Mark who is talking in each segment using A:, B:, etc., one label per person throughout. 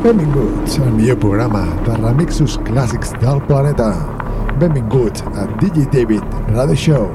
A: Benvinguts al millor programa de remixos clàssics del planeta. Benvinguts a DJ David Radio Show.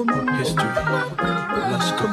B: History. Let's go.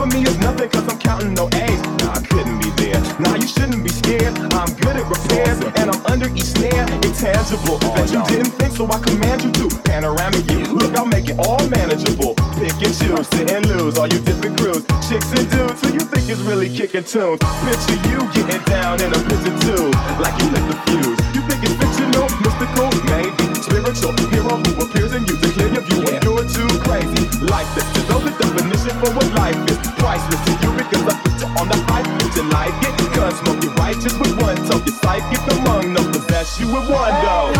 C: for me is nothing cause I'm counting no A's. Nah, I couldn't be there. Nah, you shouldn't be scared. I'm good at repairs and I'm under each snare. Intangible that you didn't think, so I command you to. Panoramic view, look, I'll make it all manageable. Pick and choose, sit and lose, all you different crews. Chicks and dudes who you think is really kicking tunes. Picture you getting down in a picture too, like you lit the fuse. You think it's fictional, mystical, maybe spiritual hero who appears in you to clear your view when you're too crazy. Lifeless to know the definition for what life is. Priceless to you because I put you on the hype. Put your life, get gun smoke, you're righteous with one toe. Your sight, get among no possess you with one go.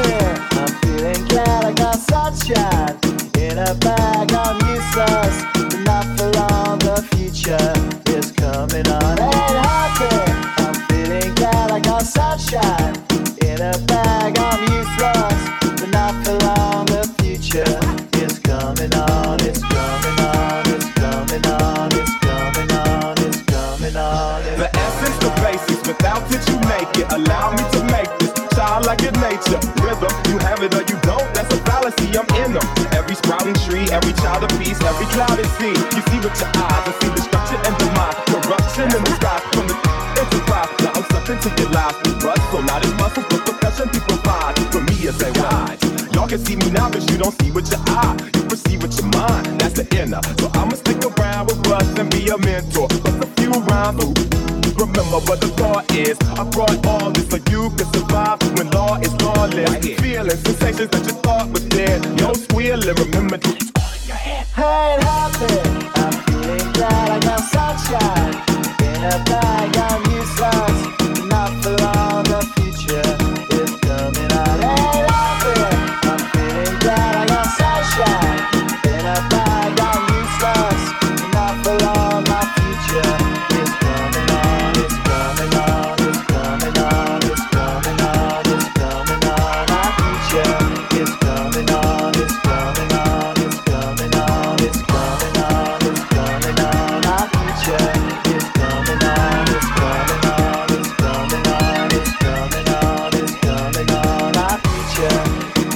D: I'm feeling glad I got sunshine in a bag. I'm useless, but not for long. The future is coming on. Ain't happy. I'm feeling glad I got sunshine in a bag. I'm useless, but not for long. The future is coming on. It's coming on. It's coming on. It's coming on. It's coming on.
C: The essence, the basics. Without it, you make it. Allow me to make this child like in nature. Rhythm, you have it or you don't. That's a fallacy. I'm in them. Every sprouting tree, every child of peace, every clouded sea. You see with your eyes, I see destruction and demise, corruption in the sky from the enterprise. Now I'm something to your life. So not as muscles, but profession people provide. For me, it's a ride. Y'all can see me now, but you don't see with your eye. You perceive with your mind. That's the inner. So I'ma stick around with us and be a mentor. Bust a few rhymes. Remember what the thought is. I brought all this so you can survive when law is lawless. Feeling sensations that you thought was dead. No squealing, remember to all in your head.
D: I ain't happy. I'm feeling glad I got sunshine in a bag. I'm useless, not for long. The future is coming on. Ain't happy. I'm feeling glad I got sunshine in a bag. I'm useless, not for long. My future is coming on. It's coming on. It's coming on. It's coming on. It's coming on. My future is coming on. It's coming on. It's coming on. It's coming on. It's coming on. My future is coming on. It's coming on. It's coming on. It's coming on. It's coming on. My future.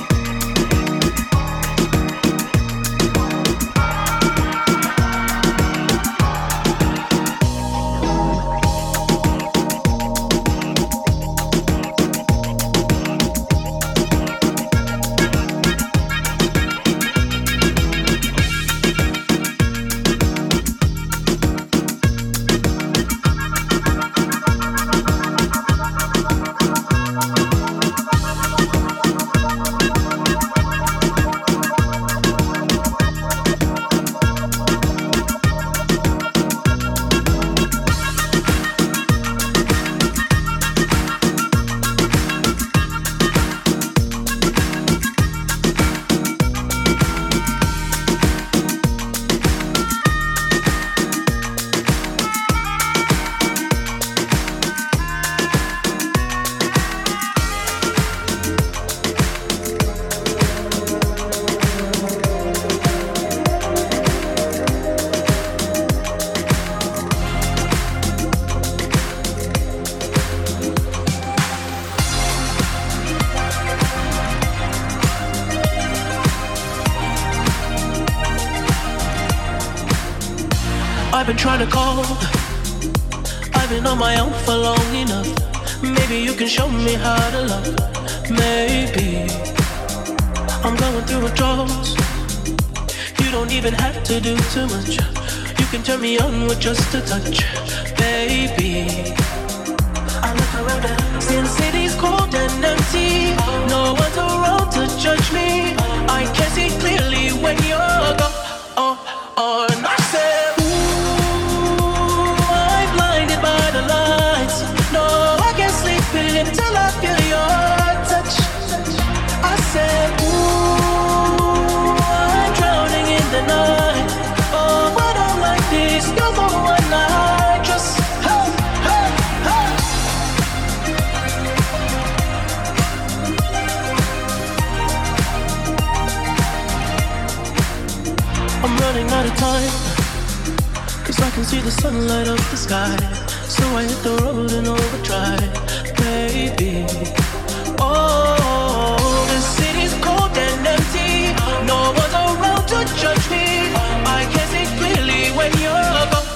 B: I've been trying to call. I've been on my own for long enough. Maybe you can show me how to love. Maybe I'm going through withdrawals. You don't even have to do too much. You can turn me on with just a touch, baby. I look around and see the city's cold and empty. No one's around to judge me. I can see clearly when you're gone. And I said, ooh, I'm blinded by the lights. No, I can't sleep until I feel your touch. I said, ooh, I'm drowning in the night. Oh, but I'm like this, you're the one I trust. Hey, hey, hey. I'm running out of time, 'cause I can see the sunlight up the sky. So I hit the road in overdrive, baby. Oh, the city's cold and empty. No one's around to judge me. I can see clearly when you're gone.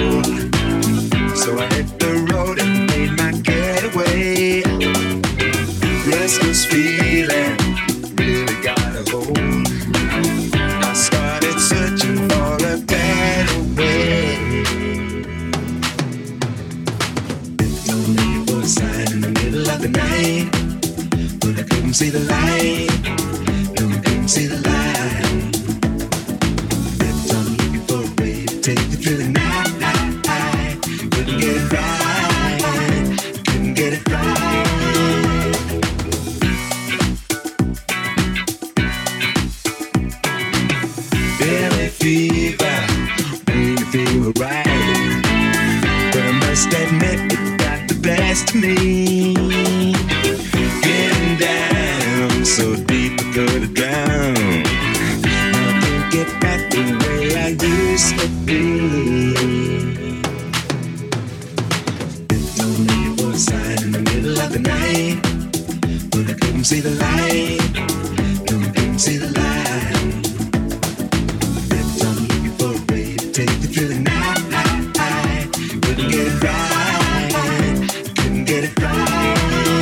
E: So I hit the road and made my getaway. Restless feeling really got a hold. I started searching for a better way. Don't need for a sign in the middle of the night, but I couldn't see the light. No, I couldn't see the light. I'm looking for a way to take me through the night. Couldn't get it right. Couldn't get it right. Belly fever, made me feel right. But I must admit it got the best of me. Getting down so deep I could have drowned. I can't get back the way I used to be. Don't need for a sign in the middle of the night, but I couldn't see the light. No, I couldn't see the light. I'm looking for a way to take me through the night. Couldn't get it right. Couldn't get it right.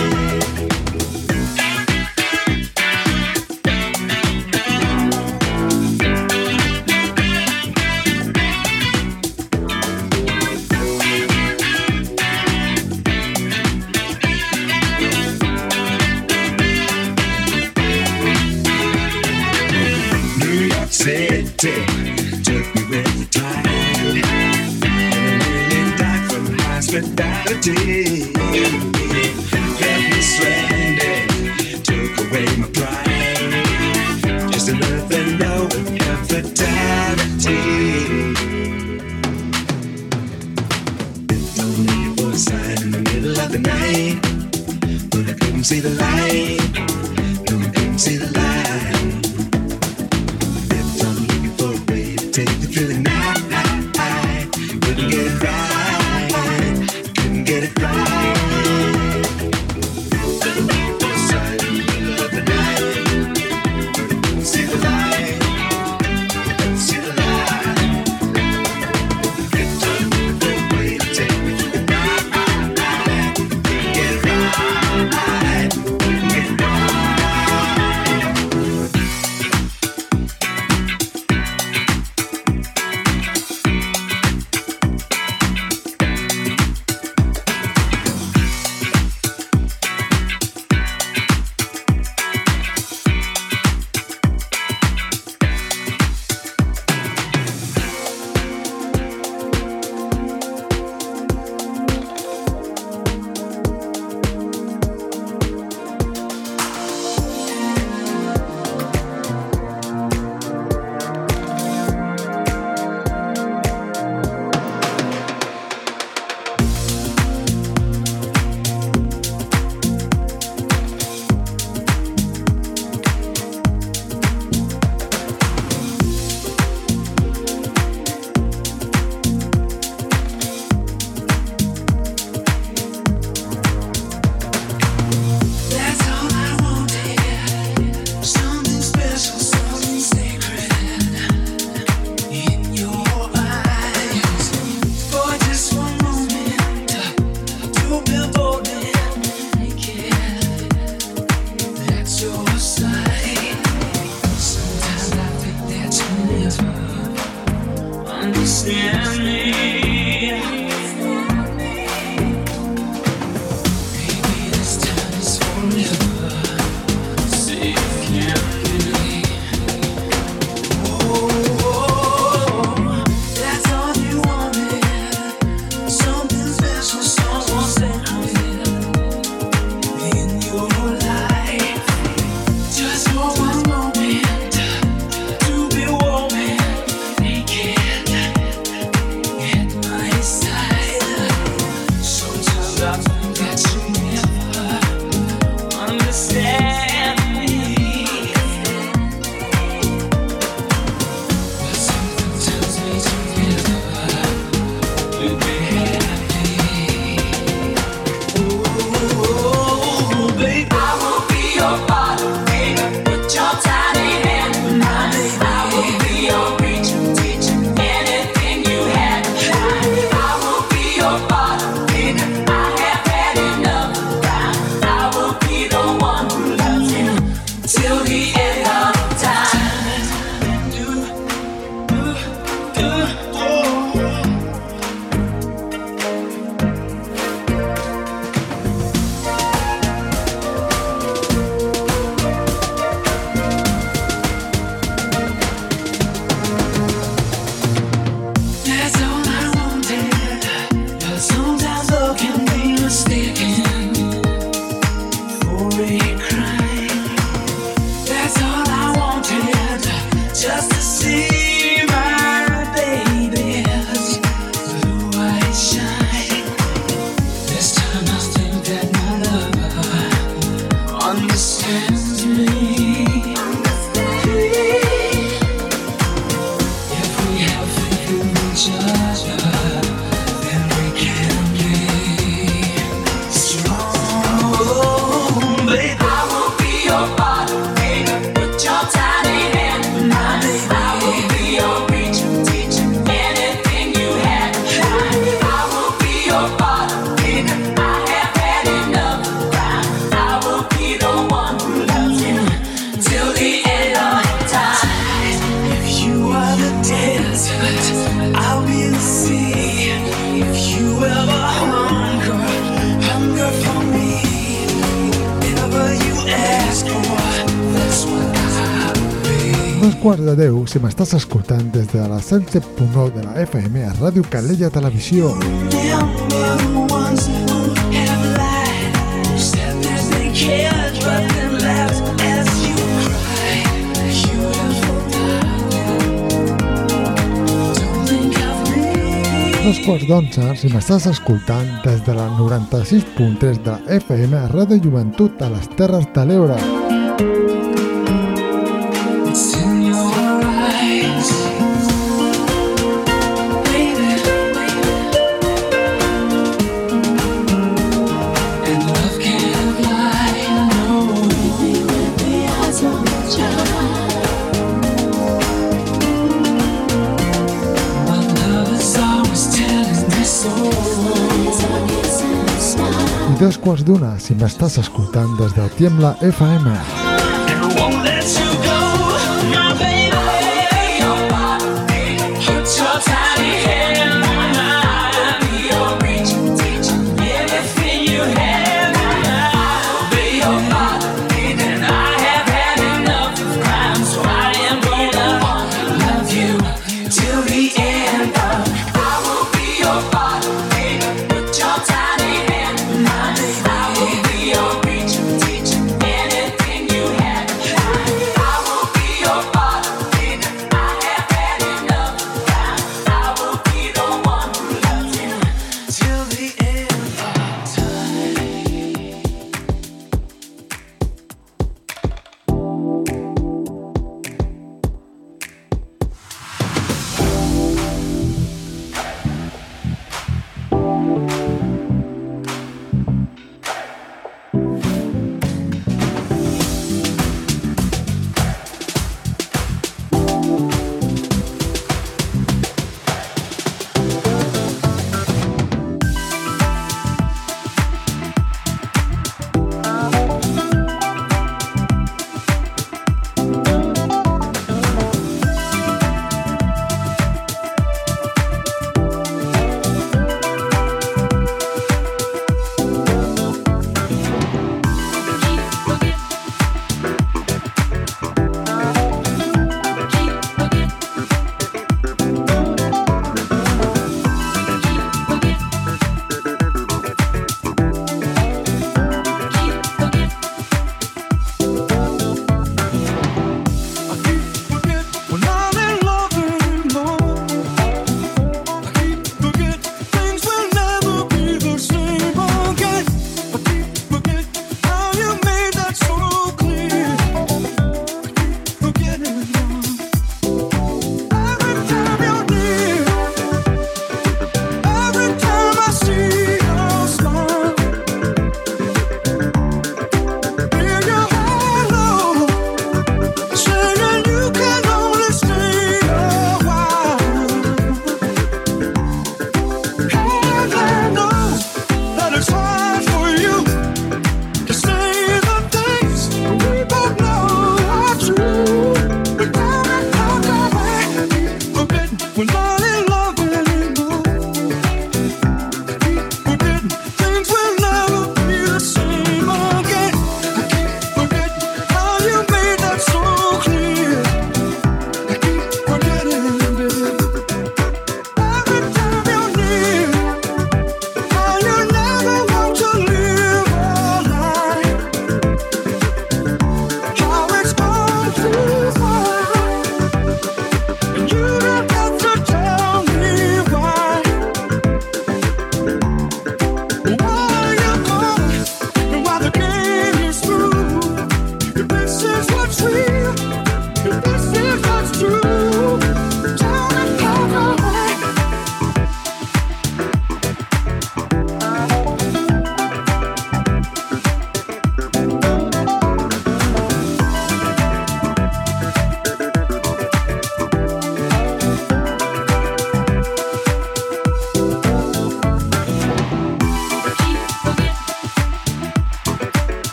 E: New York City took me with the tide, and I nearly died from hospitality. Left me stranded, took away my pride. Just another low infidelity. Don't need for a sign in the middle of the night, but I couldn't see the light. No, I couldn't see the light. I'm looking for a way to take me through the night. Couldn't get it right. Couldn't get it right. Couldn't be for a sign in the middle of the night. Couldn't see the light. Couldn't see the light. I'm looking for a way to take me through the night. Couldn't get it right. Couldn't get it right.
F: I will be your reach, teach anything you had.
A: 2:15 si m'estàs escoltant des de la 107.9 de la FM a Ràdio Calella Televisió. Dos quarts d'11 si m'estàs escoltant des de la 96.3 de la FM a Ràdio Joventut a les Terres de l'Ebre. I 2:15 si m'estàs escoltant des de Tiembla FM.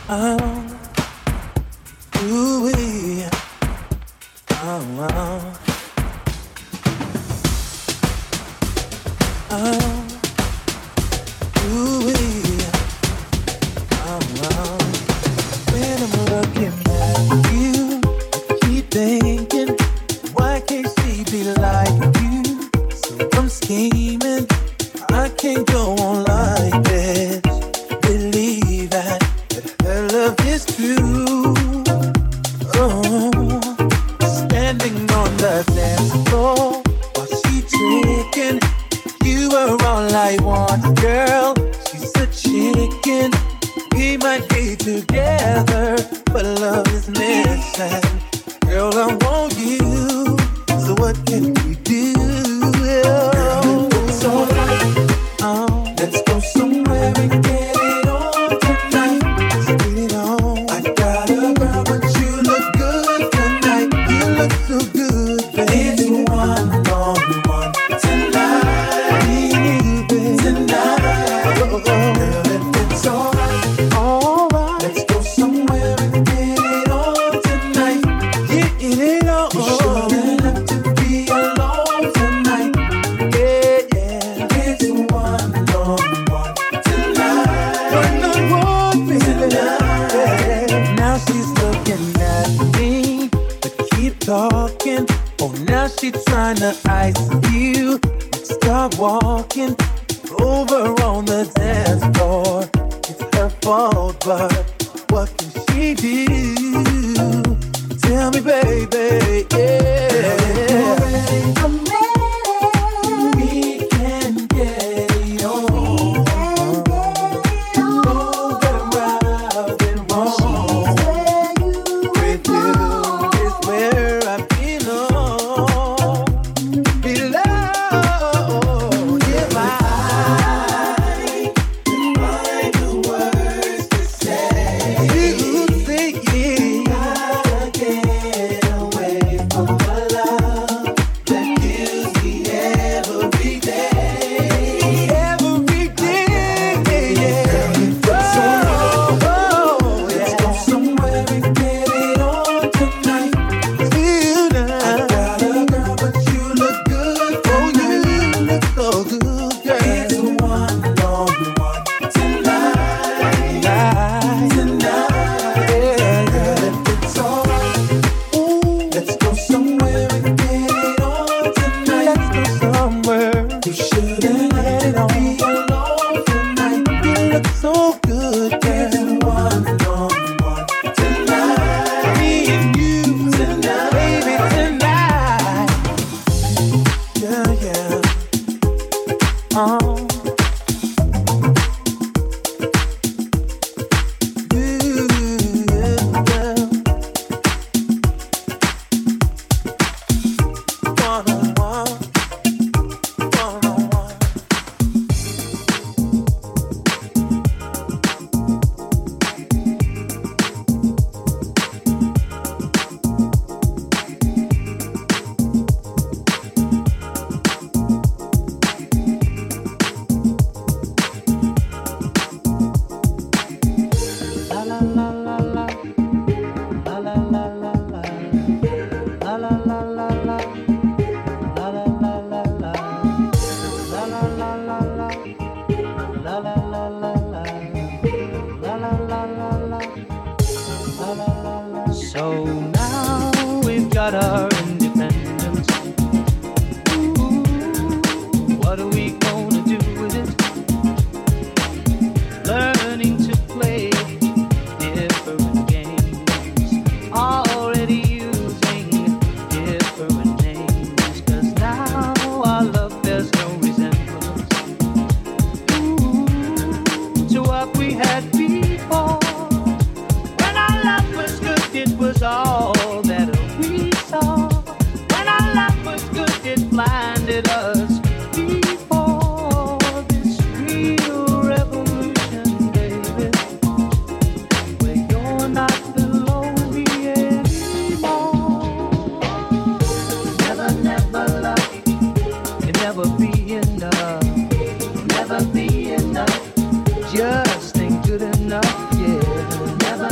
F: Just ain't good enough, yeah. Never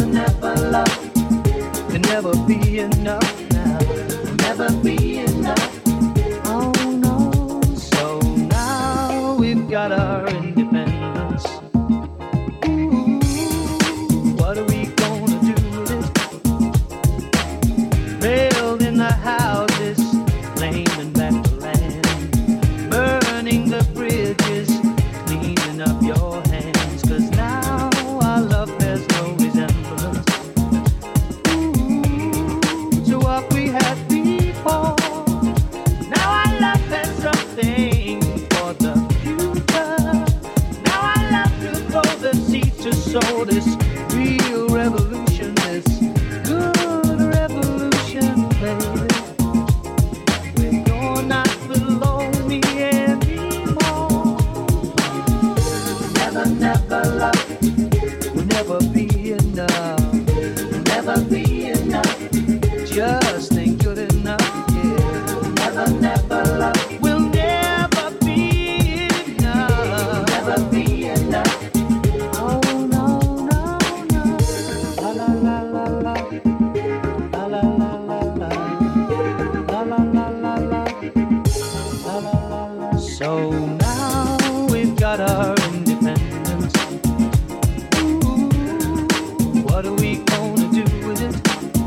F: this real revolution, this good revolution, baby. Where you're not below me anymore. Never, never love will never be enough. Never be enough. Just ain't good enough, yeah. Never, never love will never be enough. Never be enough. Oh no, no, no. La la la la la. La la la la la. La la la la la. La la la la. So now we've got our independence. Ooh, what are we gonna do with it?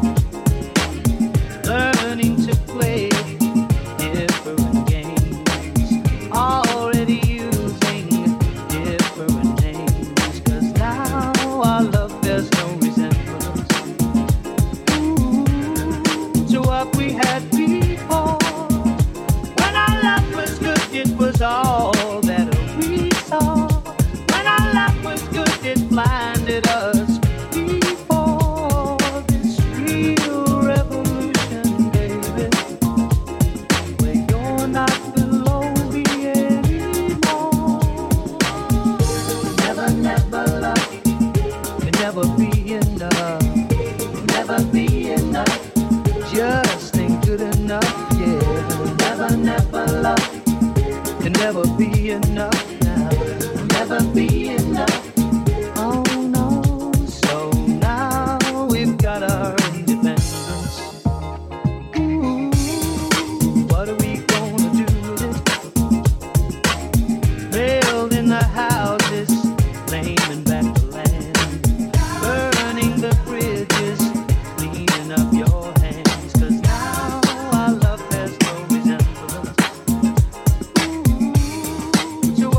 F: Learning to play different games, already using different names, 'cause now our love bears no resemblance to what we had before. When our love was good, it was all that we saw. When our love was good, it blinded us before this real revolution, baby. Where you're not below me anymore. Never, never love can never be enough. Never be enough. Just ain't good enough, yeah. Never, never love can never be enough now. Never be enough. Oh no. So now we've got our independence. Ooh, what are we gonna do with it? Building the houses, claiming back the land, burning the bridges, cleaning up your hands, 'cause now our love has no resemblance to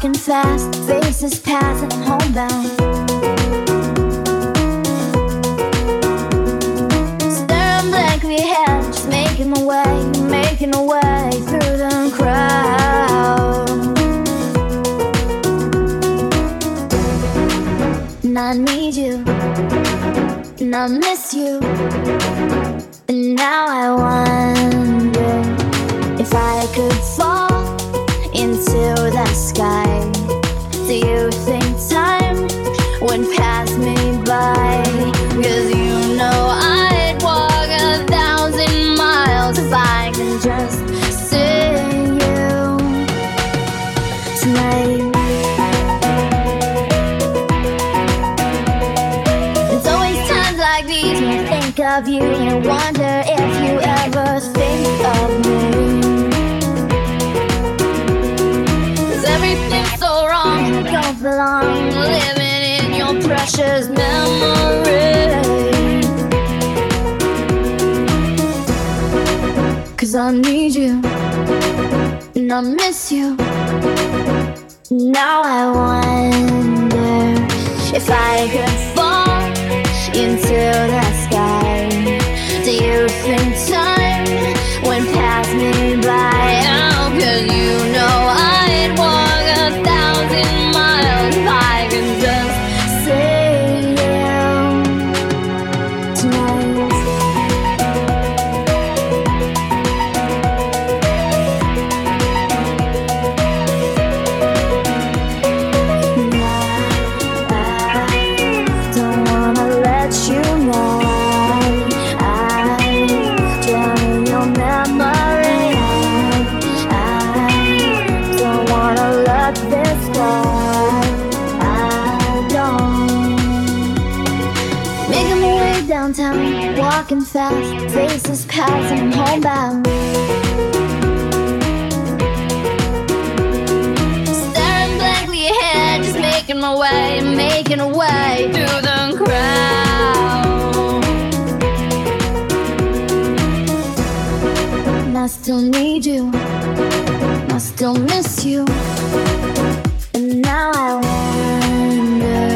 G: walking fast, faces passing, homebound. Staring blankly ahead, just making my way through the crowd. And I need you, and I miss you, and now I wonder if I could fall into the sky. Do you think time would pass me by? 'Cause you know I'd walk 1,000 miles if I can just see you tonight. It's always times like these when I think of you, and I wonder if you ever think of me. Everything's so wrong, and I don't belong living in your precious memory. 'Cause I need you, and I miss you. Now I wonder if I could fall into the sky. Do you think time would pass me by? Oh, 'cause you know I'd walk 1,000 miles if I can just see you tonight. I don't wanna let you know I drown in your memory. I don't wanna let this go. I don't. Making my way downtown, walking fast, faces passing, homebound. Staring blankly ahead, just making my way through the crowd. And I still need you, I still miss you, and now I wonder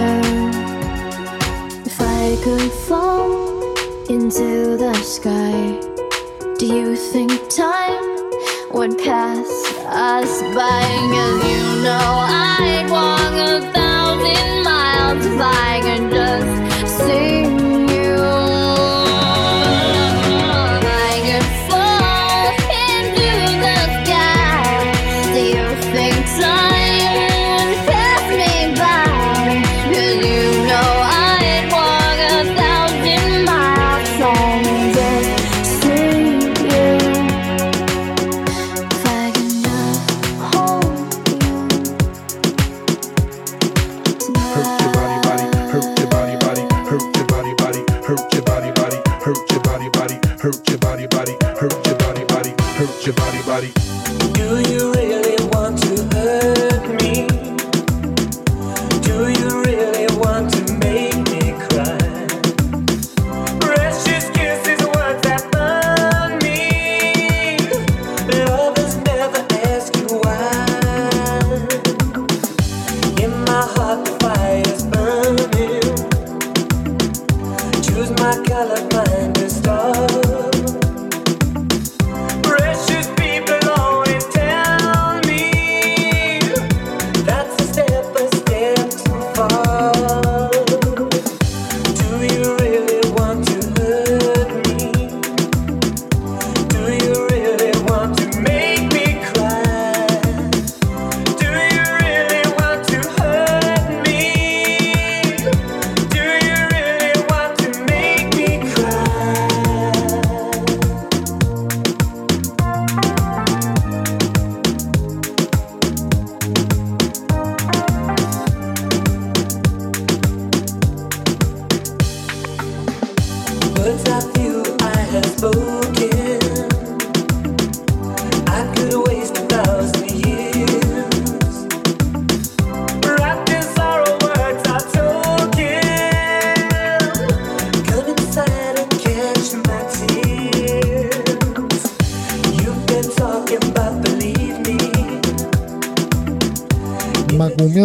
G: if I could fall into the sky. Do you think time would pass us by? 'Cause you know I'd walk 1,000 miles if I could just see you. I could fall into the sky. Do you think time would pass me by? 'Cause you know I'd walk 1,000 miles if I could just see you. If I could just hold you tonight.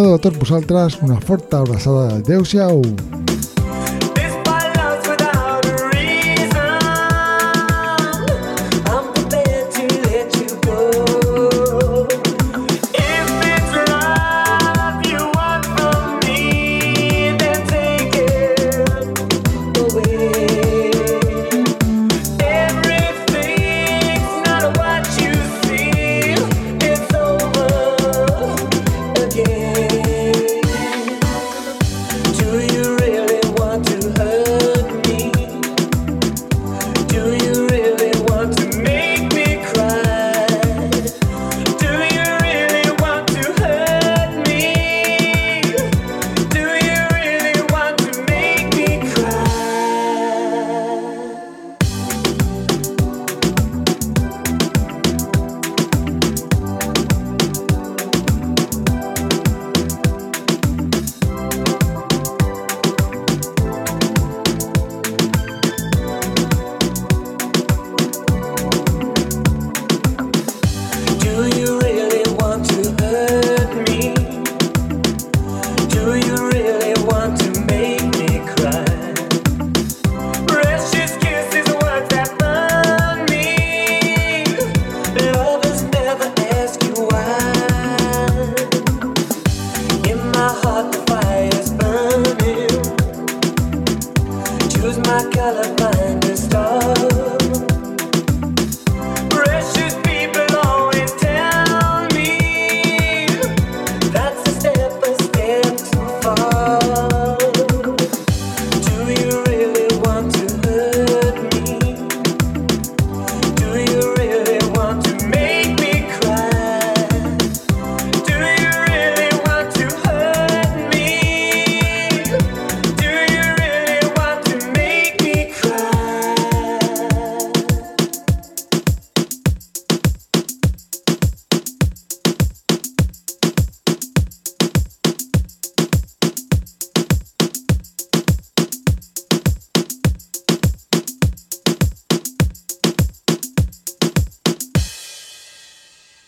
A: de tots vosaltres una forta abraçada. Adéu-siau!